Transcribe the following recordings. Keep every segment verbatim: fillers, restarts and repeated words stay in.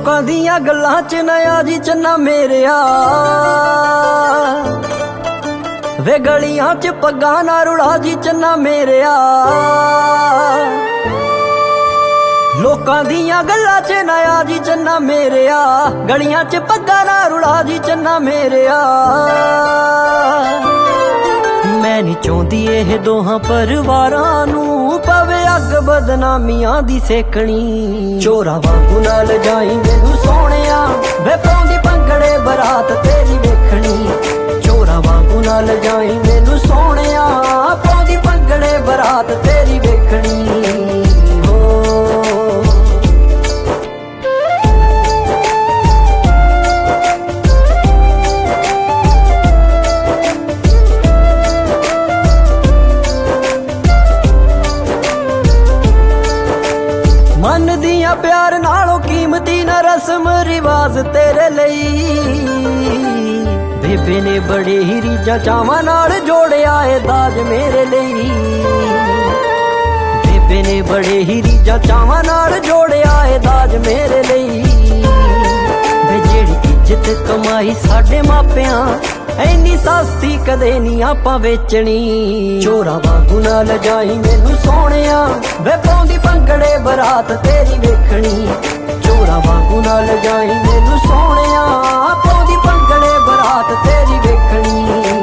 ਲੋਕਾਂ ਦੀਆਂ ਗੱਲਾਂ ਚ ਨਿਆ ਜੀ ਚੰਨਾ ਮੇਰਿਆ ਵੇ ਗਲੀਆਂ ਚ ਪੱਗਾਂ ਨਾ ਰੁੜਾ ਜੀ ਚੰਨਾ ਮੇਰਿਆ ਲੋਕਾਂ ਦੀਆਂ ਗੱਲਾਂ ਚ ਨਿਆ ਜੀ ਚੰਨਾ ਮੇਰਿਆ ਗਲੀਆਂ ਚ ਪੱਗਾਂ ਨਾ ਰੁੜਾ ਜੀ ਚੰਨਾ ਮੇਰਿਆ ਮੈਂ ਨਹੀਂ ਚਾਹੁੰਦੀ ਇਹ ਦੋਹਾਂ ਪਰਿਵਾਰਾਂ ਨੂੰ ਪਵੇ ਅੱਗ ਬਦਨਾਮੀਆਂ ਦੀ ਸੇਕਣੀ ਚੋਰਾਂ ਵਾਂਗੂ ਨਾਲ ਜਾਈ ਮੈਨੂੰ ਸੋਹਣਿਆ ਵੇ ਪਾਉਂਦੀ ਭੰਗੜੇ ਬਰਾਤ ਤੇਰੀ ਵੇਖਣੀ ਚੋਰਾਂ ਵਾਂਗੂ ਨਾਲ ਜਾਈ ਮੈਨੂੰ ਸੋਹਣਿਆ ਪਾਉਂਦੀ ਭੰਗੜੇ ਬਰਾਤ ਤੇਰੀ ਵੇਖਣੀ ਮਨ ਦੀਆਂ ਪਿਆਰ ਨਾਲੋਂ ਕੀਮਤੀ ਨਾ ਰਸਮ ਰਿਵਾਜ ਤੇਰੇ ਲਈ ਬੇਬੇ ਨੇ ਬੜੇ ਹੀ ਰੀਝਾਂ ਚਾਵਾਂ ਨਾਲ ਜੋੜਿਆ ਏ ਦਾਜ ਮੇਰੇ ਲਈ ਬੇਬੇ ਨੇ ਬੜੇ ਹੀ ਰੀਝਾਂ ਚਾਵਾਂ ਨਾਲ ਜੋੜਿਆ ਏ ਦਾਜ ਮੇਰੇ ਲਈ ਵੇ ਜਿਹੜੀ ਇੱਜ਼ਤ ਕਮਾਈ ਸਾਡੇ ਮਾਪਿਆਂ ਐਨੀ ਸਸਤੀ ਕਦੇ ਨਹੀਂ ਆਪਾਂ ਵੇਚਣੀ ਚੋਰਾਂ ਵਾਂਗੂ ਨਾਲ ਜਾਈ ਮੈਨੂੰ ਸੋਹਣਿਆ ਵੇ ਪਾਉਂਦੀ ਭੰਗੜੇ ਬਰਾਤ ਤੇਰੀ ਵੇਖਣੀ ਚੋਰਾਂ ਵਾਂਗੂ ਨਾਲ ਜਾਈ ਮੈਨੂੰ ਸੋਹਣਿਆ ਪਾਉਂਦੀ ਭੰਗੜੇ ਬਰਾਤ ਤੇਰੀ ਵੇਖਣੀ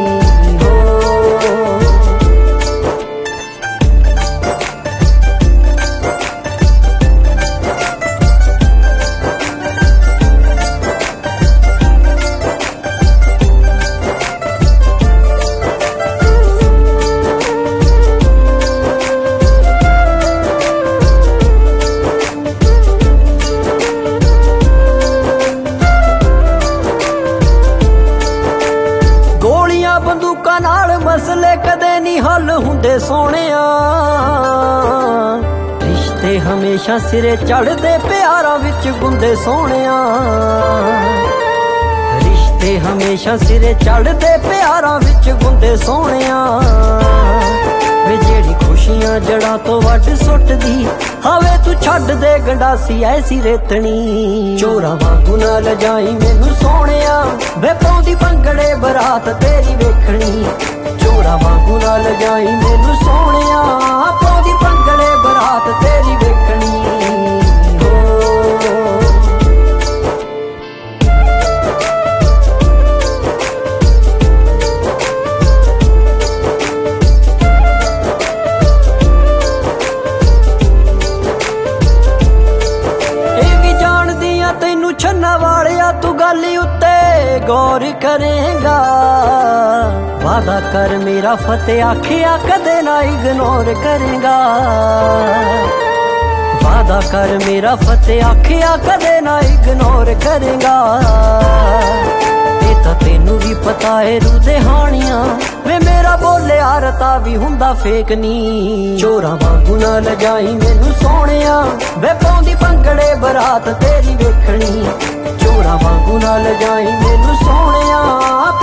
ਬੰਦੂਕਾਂ ਨਾਲ ਮਸਲੇ ਕਦੇ ਨਹੀਂ ਹੱਲ ਹੁੰਦੇ ਸੋਹਣਿਆ ਰਿਸ਼ਤੇ ਹਮੇਸ਼ਾ ਸਿਰੇ ਚੜ੍ਹਦੇ ਪਿਆਰਾਂ ਵਿੱਚ ਗੁੰਦੇ ਸੋਹਣਿਆ ਰਿਸ਼ਤੇ ਹਮੇਸ਼ਾ ਸਿਰੇ ਚੜ੍ਹਦੇ ਪਿਆਰਾਂ ਵਿੱਚ ਗੁੰਦੇ ਸੋਹਣਿਆ ਵੇ ਜਿਹੜੀ ਖੁਸ਼ੀਆਂ ਜੜਾਂ ਤੋਂ ਵੱਢ ਸੁੱਟਦੀ ਹਵੇ ਤੂੰ ਛੱਡ ਦੇ ਗੰਡਾਸੀ ਐਸੀ ਰੇਤਣੀ ਚੋਰਾਂ ਵਾਂਗੂ ਨਾਲ ਜਾਈ ਮੈਨੂੰ ਸੋਹਣਿਆ ਵੇ ਪਾਉਂਦੀ ਭੰਗੜੇ ਬਰਾਤ ਤੇਰੀ ਵੇਖਣੀ ਚੋਰਾਂ ਵਾਂਗੂ ਨਾਲ ਜਾਈ ਮੈਨੂੰ ਸੋਹਣਿਆ ਪਾਉਂਦੀ ਭੰਗੜੇ ਬਰਾਤ ਤੇਰੀ ਵੇਖਣੀ ਛੰਨਾ ਵਾਲਿਆ ਤੂੰ ਗੱਲ ਉੱਤੇ ਗੌਰ ਕਰੇਗਾ ਵਾਦਾ ਕਰ ਮੇਰਾ ਫਤਿਹ ਆਖਿਆ ਕਦੇ ਨਾ ਇਗਨੋਰ ਕਰੇਗਾ ਵਾਦਾ ਕਰ ਮੇਰਾ ਫਤਿਹ ਆਖਿਆ ਕਦੇ ਨਾ ਇਗਨੋਰ ਕਰੇਗਾ ਇਹ ਤਾਂ ਤੈਨੂੰ ਵੀ ਪਤਾ ਏ ਰੂਦੇ ਹਾਣੀਆਂ ਵੇ ਮੇਰਾ ਬੋਲਿਆ ਰਤਾ ਵੀ ਹੁੰਦਾ ਫੇਕ ਨੀ ਚੋਰਾਂ ਵਾਂਗੂ ਨਾਲ ਜਾਈ ਮੈਨੂੰ ਸੋਹਣਿਆ ਵੇ ਪਾਉਂਦੀ ਭੰਗੜੇ ਬਰਾਤ ਤੇਰੀ ਵੇਖਣੀ ਚੋਰਾਂ ਵਾਂਗੂ ਨਾਲ ਜਾਈ ਮੈਨੂੰ ਸੋਹਣਿਆ